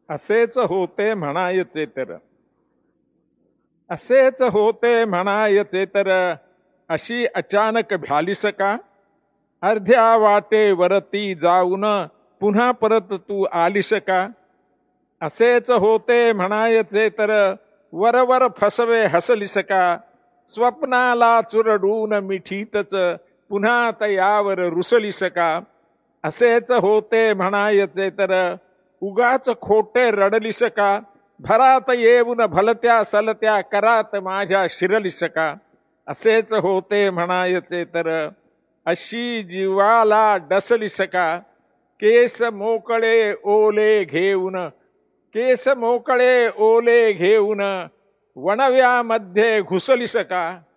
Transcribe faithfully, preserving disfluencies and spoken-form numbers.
असेच होते म्हणायचे तर असेच होते म्हणायचे तर अशी अचानक भ्यालीस का? अर्ध्या वाटे वरती जाऊन पुन्हा परत तू आलीस का? असेच होते म्हणायचे तर वरवर फसवे हसलीस का? स्वप्नाला चुरडून मिठीतच पुन्हा तयावर रुसलीस का? असेच होते म्हणायचे तर उगाच खोटे रडलीस का? भरात येऊन भलत्या सलत्या करात माझ्या शिरलीस का? असेच होते म्हणायचे तर अशी जीवाला डसलीस का? केस मोकळे ओले घेऊन केस मोकळे ओले घेऊन वणव्यामध्ये घुसलीस का?